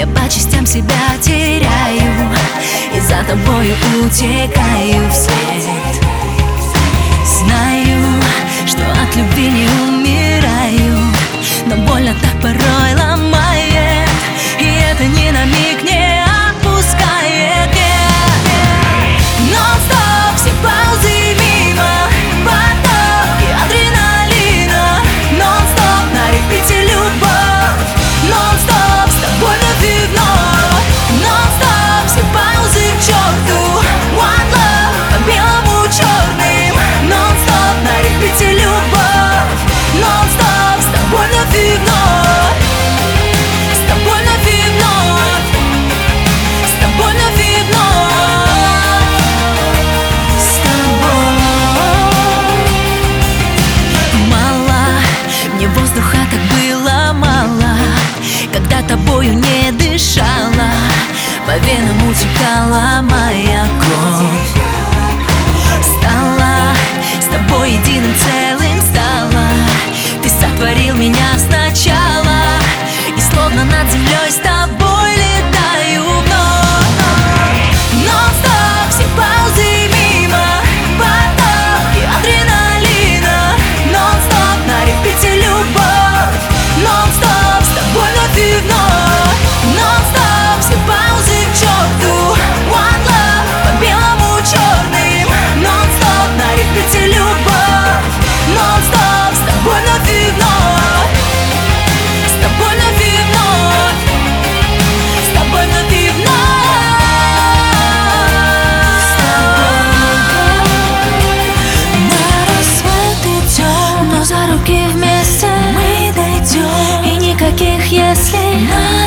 по частям себя теряю и за тобою утекаю в свет. Знаю, что от любви не умираю, но больно так порой ломает, и это ни на миг не отпускает. Нон-стоп, все паузы мимо, потоки адреналина. Нон-стоп, на репите любовь. Нон-стоп, с тобой вновь и вновь. Нон-стоп, все паузы к черту. One love, по белому черным. Нон-стоп, на репите любовь. Нон-стоп, с тобой вновь и вновь. С тобой вновь и вновь. С тобой вновь и вновь. С тобой. Мало, мне воздуха так было мало, когда тобою не дышала, по венам утекала моя кровь. Стала с тобой единым целым стала. Ты сотворил меня сначала, и словно над землей с тобой летаю вновь. Нон-стоп, все паузы мимо, потоки адреналина. Нон-стоп, на репите любовь. Нон-стоп, с тобой вновь и вновь. Нон-стоп, все паузы к черту. One love, по белому черным. Нон-стоп, на репите любовь. Нон-стоп, с тобой вновь и вновь. С тобой вновь и вновь. С тобой вновь и вновь. На рассвет идем, но за руки вместе мы дойдем, и никаких если.